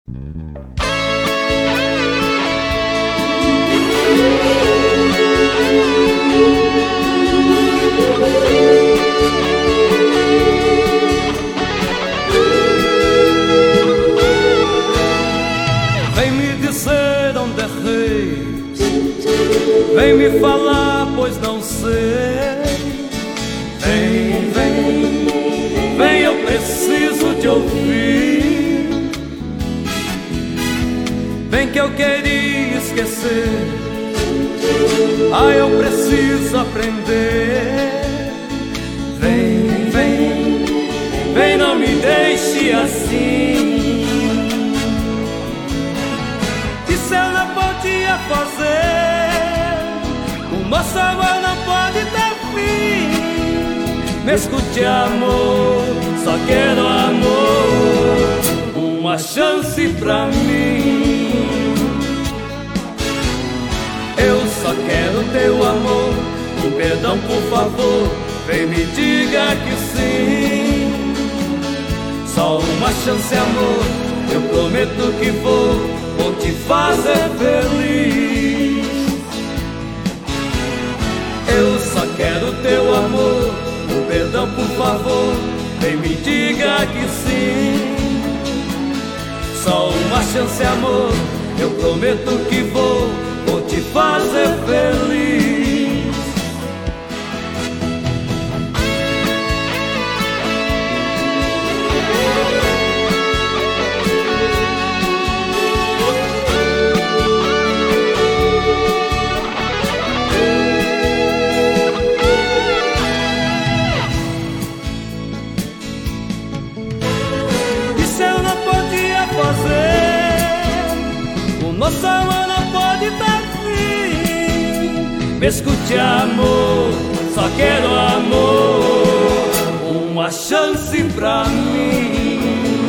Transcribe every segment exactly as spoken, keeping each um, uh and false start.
Vem me dizer onde errei, vem me falar, pois não sei. Vem, vem, vem, eu preciso te ouvir. Vem que eu queria esquecer, ah, eu preciso aprender. Vem, vem, vem, não me deixe assim. Isso eu não podia fazer, o nosso amor não pode ter fim. Me escute, amor, só quero amor, uma chance pra mim. Eu só quero teu amor, um perdão por favor, vem me diga que sim. Só uma chance, amor, eu prometo que vou, vou te fazer feliz. Eu só quero teu amor, um perdão por favor, vem me diga que sim. Só uma chance, amor, eu prometo que vou, vou te fazer feliz. Isso eu não podia fazer, o nosso amor não pode dar fim. Me escute, amor, só quero amor, uma chance pra mim.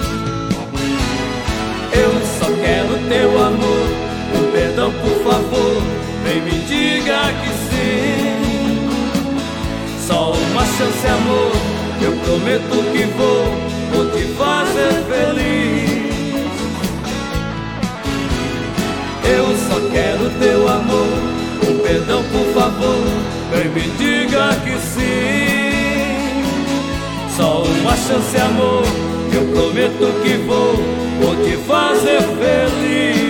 Eu só quero teu amor, um perdão por favor, vem me diga que sim. Só uma chance, amor, eu prometo que vou, vou te fazer feliz. Eu só quero teu amor, um perdão por favor, vem me diga que sim. Só uma chance, amor, eu prometo que vou, vou te fazer feliz.